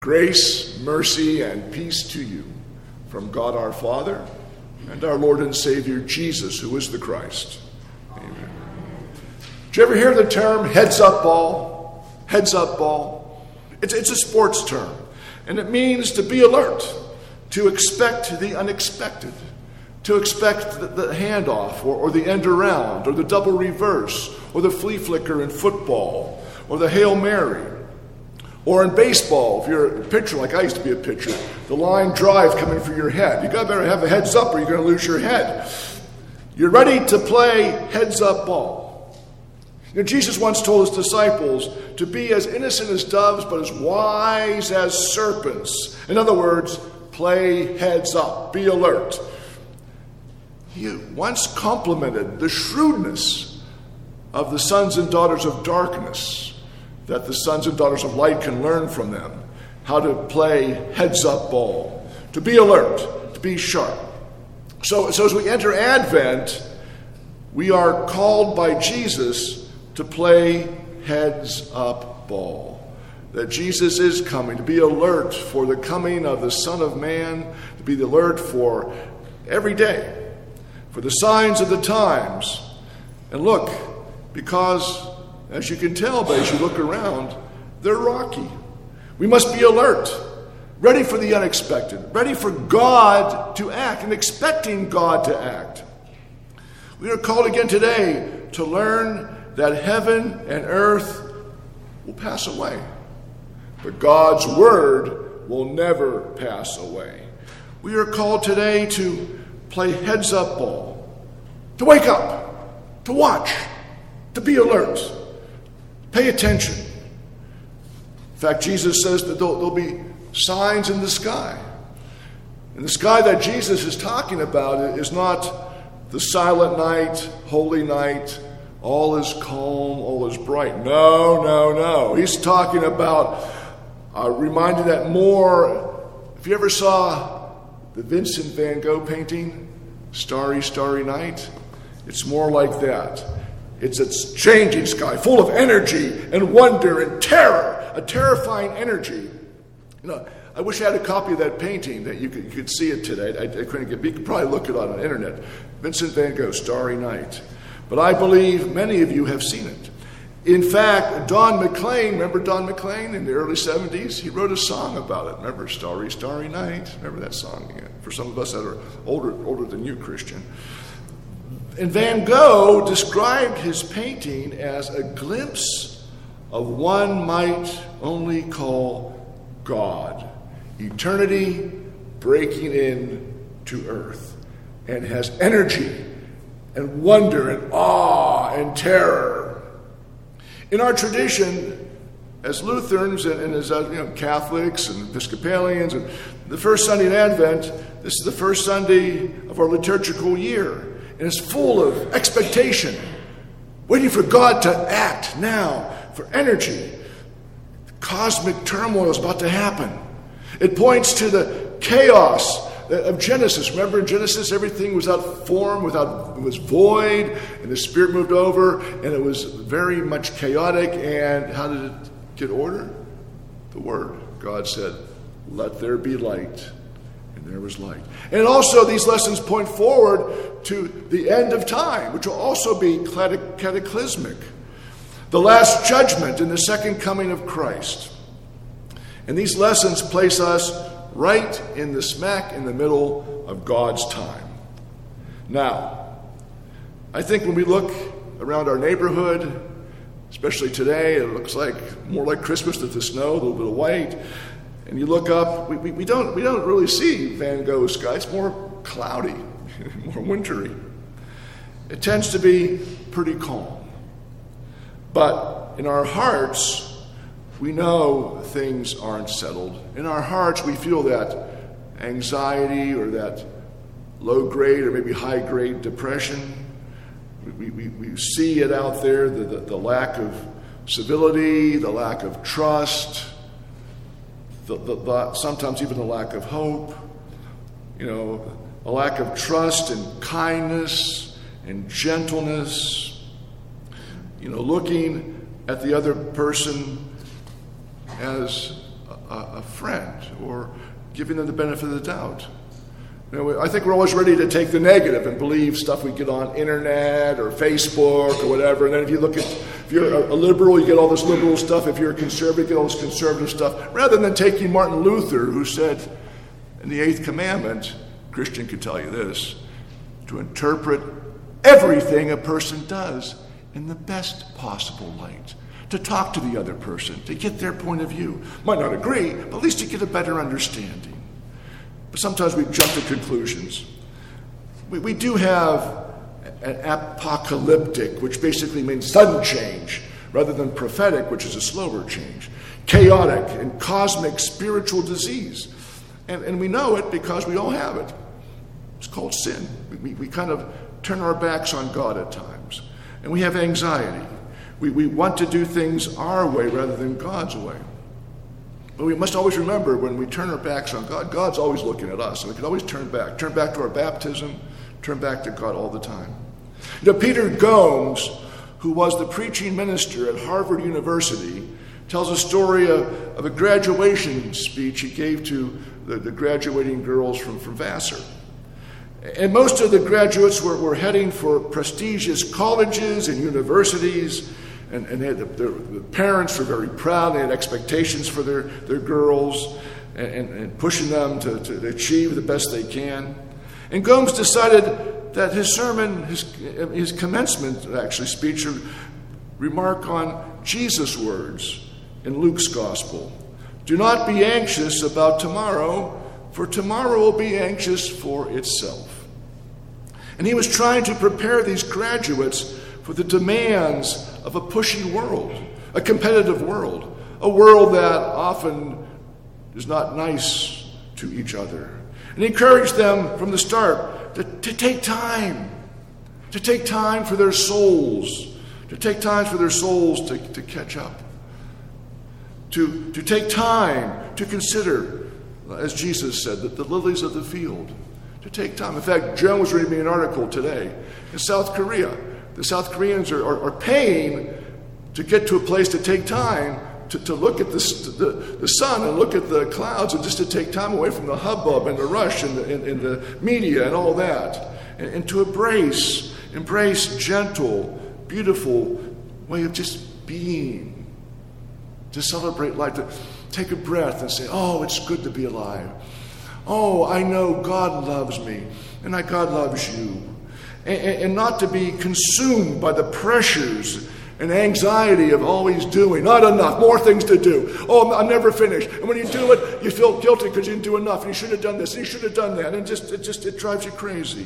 Grace, mercy, and peace to you from God our Father and our Lord and Savior Jesus, who is the Christ. Amen. Did you ever hear the term heads-up ball? Heads-up ball. It's a sports term, and it means to be alert, to expect the unexpected, to expect the handoff or the end around or the double reverse or the flea flicker in football or the Hail Mary. Or in baseball, if you're a pitcher, like I used to be a pitcher, the line drive coming for your head. You got better have a heads up or you're going to lose your head. You're ready to play heads up ball. You know, Jesus once told his disciples to be as innocent as doves, but as wise as serpents. In other words, play heads up, be alert. He once complimented the shrewdness of the sons and daughters of darkness, that the sons and daughters of light can learn from them how to play heads-up ball, to be alert, to be sharp. So as we enter Advent, we are called by Jesus to play heads-up ball. That Jesus is coming, to be alert for the coming of the Son of Man, to be alert for every day, for the signs of the times. And look, because as you can tell, but as you look around, they're rocky. We must be alert, ready for the unexpected, ready for God to act and expecting God to act. We are called again today to learn that heaven and earth will pass away, but God's word will never pass away. We are called today to play heads-up ball, to wake up, to watch, to be alert. Pay attention. In fact, Jesus says that there'll be signs in the sky. And the sky that Jesus is talking about is not the silent night, holy night, all is calm, all is bright. No. He's talking about, reminding that more. If you ever saw the Vincent van Gogh painting, Starry, Starry Night, it's more like that. It's a changing sky, full of energy and wonder and terror, a terrifying energy. You know, I wish I had a copy of that painting that you could see it today. I couldn't get. You could probably look it on the internet. Vincent van Gogh, Starry Night. But I believe many of you have seen it. In fact, Don McLean, remember Don McLean in the early 70s? He wrote a song about it. Remember Starry, Starry Night? Remember that song? Yeah. For some of us that are older than you, Christian. And Van Gogh described his painting as a glimpse of one might only call God. Eternity breaking in to earth, and has energy and wonder and awe and terror. In our tradition, as Lutherans and as Catholics and Episcopalians, and the first Sunday in Advent, this is the first Sunday of our liturgical year. And it's full of expectation, waiting for God to act now, for energy. Cosmic turmoil is about to happen. It points to the chaos of Genesis. Remember in Genesis, everything was without form, it was void, and the Spirit moved over, and it was very much chaotic. And how did it get order? The Word. God said, "Let there be light." And there was light. And also these lessons point forward to the end of time, which will also be cataclysmic. The last judgment and the second coming of Christ. And these lessons place us right in the smack in the middle of God's time. Now, I think when we look around our neighborhood, especially today, it looks like more like Christmas with the snow, a little bit of white. And you look up, we don't really see Van Gogh's sky. It's more cloudy, more wintry. It tends to be pretty calm. But in our hearts, we know things aren't settled. In our hearts, we feel that anxiety or that low-grade or maybe high-grade depression. We see it out there, the lack of civility, the lack of trust, sometimes even the lack of hope, a lack of trust and kindness and gentleness, looking at the other person as a friend or giving them the benefit of the doubt. I think we're always ready to take the negative and believe stuff we get on internet or Facebook or whatever. And then if you're a liberal, you get all this liberal stuff. If you're a conservative, you get all this conservative stuff. Rather than taking Martin Luther, who said in the 8th commandment, Christian could tell you this, to interpret everything a person does in the best possible light. To talk to the other person, to get their point of view. Might not agree, but at least to get a better understanding. But sometimes we jump to conclusions. We do have an apocalyptic, which basically means sudden change, rather than prophetic, which is a slower change. Chaotic and cosmic spiritual disease. And we know it because we all have it. It's called sin. We kind of turn our backs on God at times. And we have anxiety. We want to do things our way rather than God's way. But we must always remember when we turn our backs on God, God's always looking at us. And we can always turn back to our baptism, turn back to God all the time. Peter Gomes, who was the preaching minister at Harvard University, tells a story of a graduation speech he gave to the graduating girls from Vassar. And most of the graduates were heading for prestigious colleges and universities, and the parents were very proud. They had expectations for their girls and pushing them to achieve the best they can. And Gomes decided that his sermon, his commencement speech, would remark on Jesus' words in Luke's gospel. Do not be anxious about tomorrow, for tomorrow will be anxious for itself. And he was trying to prepare these graduates for the demands of a pushy world, a competitive world, a world that often is not nice to each other. And he encouraged them from the start to take time for their souls, to catch up, to take time to consider, as Jesus said, that the lilies of the field, to take time. In fact, Joan was reading me an article today in South Korea. The South Koreans are paying to get to a place to take time to look at the sun and look at the clouds and just to take time away from the hubbub and the rush and the media and all that. And to embrace gentle, beautiful way of just being. To celebrate life, to take a breath and say, oh, it's good to be alive. Oh, I know God loves me and God loves you. And not to be consumed by the pressures and anxiety of always doing. Not enough, more things to do. Oh, I'm never finished. And when you do it, you feel guilty because you didn't do enough. And you should have done this, and you should have done that. And it drives you crazy.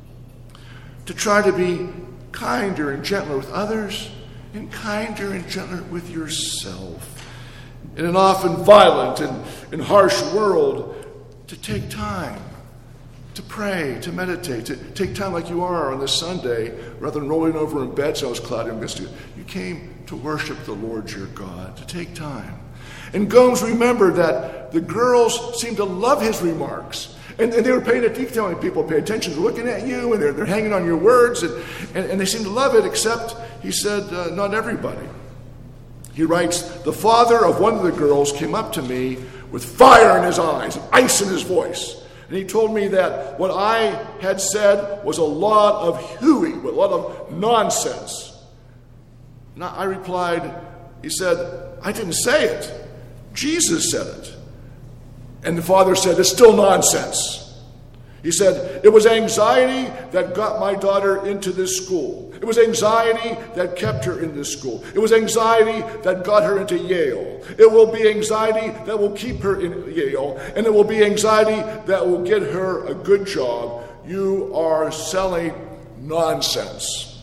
To try to be kinder and gentler with others and kinder and gentler with yourself. In an often violent and harsh world, to take time. To pray, to meditate, to take time like you are on this Sunday, rather than rolling over in bed so it's cloudy and misty. You came to worship the Lord your God, to take time. And Gomes remembered that the girls seemed to love his remarks. And they were paying attention, telling people pay attention, they're looking at you, and they're hanging on your words, and they seemed to love it, except, he said, not everybody. He writes, the father of one of the girls came up to me with fire in his eyes, and ice in his voice. And he told me that what I had said was a lot of hooey, a lot of nonsense. And I replied, he said, I didn't say it. Jesus said it. And the father said, it's still nonsense. He said, it was anxiety that got my daughter into this school. It was anxiety that kept her in this school. It was anxiety that got her into Yale. It will be anxiety that will keep her in Yale. And it will be anxiety that will get her a good job. You are selling nonsense.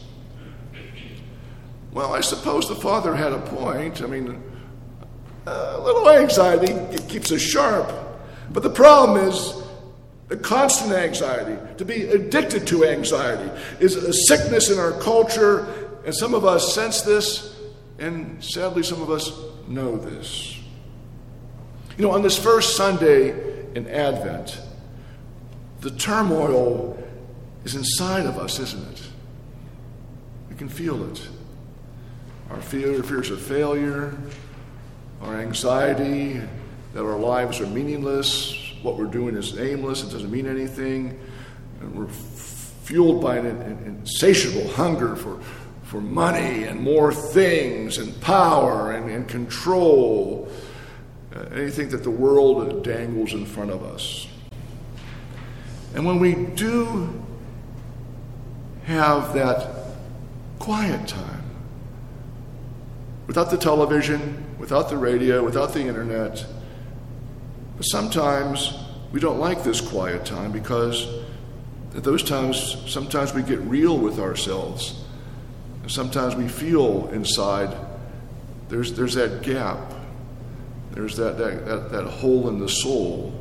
Well, I suppose the father had a point. I mean, a little anxiety keeps us sharp. But the problem is, the constant anxiety, to be addicted to anxiety, is a sickness in our culture, and some of us sense this, and sadly some of us know this. You know, on this first Sunday in Advent, the turmoil is inside of us, isn't it? We can feel it. Our fears of failure, our anxiety, that our lives are meaningless, what we're doing is aimless, it doesn't mean anything, and we're fueled by an insatiable hunger for money and more things and power and control, anything that the world dangles in front of us. And when we do have that quiet time, without the television, without the radio, without the internet, but sometimes we don't like this quiet time because at those times, sometimes we get real with ourselves. And sometimes we feel inside there's that gap. There's that hole in the soul.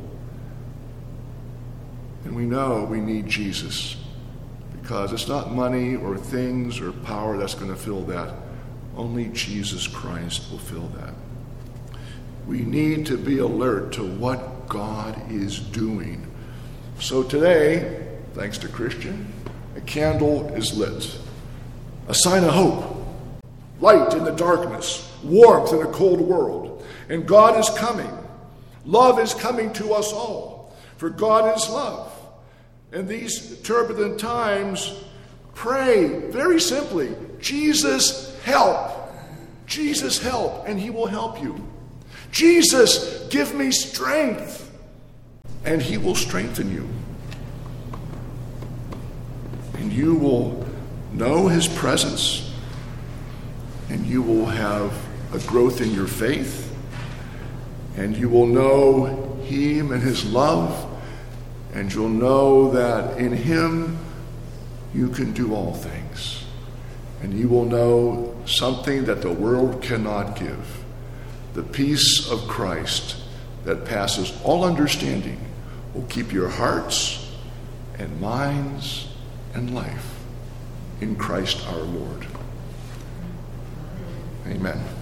And we know we need Jesus because it's not money or things or power that's going to fill that. Only Jesus Christ will fill that. We need to be alert to what God is doing. So today, thanks to Christian, a candle is lit. A sign of hope. Light in the darkness. Warmth in a cold world. And God is coming. Love is coming to us all. For God is love. In these turbulent times, pray very simply, Jesus, help. Jesus, help. And he will help you. Jesus, give me strength. And he will strengthen you. And you will know his presence, and you will have a growth in your faith, and you will know him and his love, and you'll know that in him you can do all things. And you will know something that the world cannot give, the peace of Christ that passes all understanding will keep your hearts and minds and life in Christ our Lord. Amen.